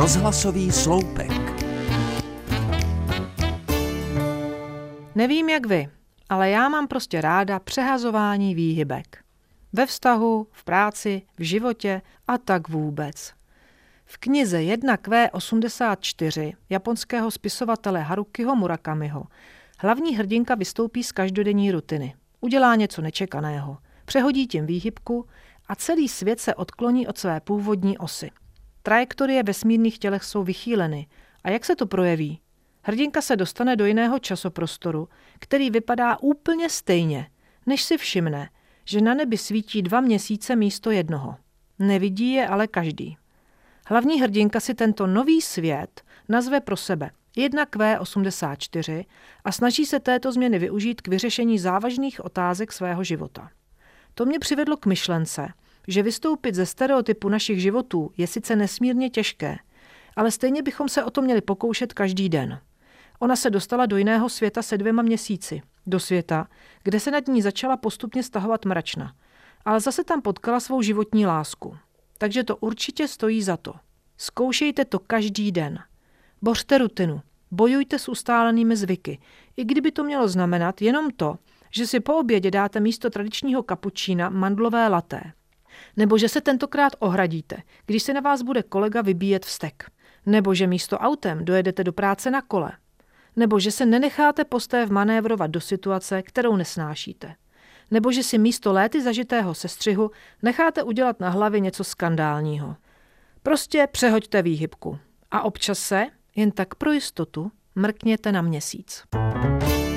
Rozhlasový sloupek. Nevím jak vy, ale já mám prostě ráda přehazování výhybek. Ve vztahu, v práci, v životě a tak vůbec. V knize 1Q84 japonského spisovatele Harukiho Murakamiho hlavní hrdinka vystoupí z každodenní rutiny. Udělá něco nečekaného, přehodí tím výhybku a celý svět se odkloní od své původní osy. Trajektorie vesmírných tělech jsou vychýleny. A jak se to projeví? Hrdinka se dostane do jiného časoprostoru, který vypadá úplně stejně, než si všimne, že na nebi svítí 2 měsíce místo jednoho. Nevidí je ale každý. Hlavní hrdinka si tento nový svět nazve pro sebe 1Q84 a snaží se této změny využít k vyřešení závažných otázek svého života. To mě přivedlo k myšlence, že vystoupit ze stereotypu našich životů je sice nesmírně těžké, ale stejně bychom se o to měli pokoušet každý den. Ona se dostala do jiného světa se 2 měsíci, do světa, kde se nad ní začala postupně stahovat mračna, ale zase tam potkala svou životní lásku. Takže to určitě stojí za to. Zkoušejte to každý den. Bořte rutinu, bojujte s ustálenými zvyky, i kdyby to mělo znamenat jenom to, že si po obědě dáte místo tradičního kapučína mandlové laté. Nebo že se tentokrát ohradíte, když se na vás bude kolega vybíjet vztek. Nebo že místo autem dojedete do práce na kole. Nebo že se nenecháte posté vmanévrovat do situace, kterou nesnášíte. Nebo že si místo léty zažitého sestřihu necháte udělat na hlavě něco skandálního. Prostě přehoďte výhybku. A občas se, jen tak pro jistotu, mrkněte na měsíc.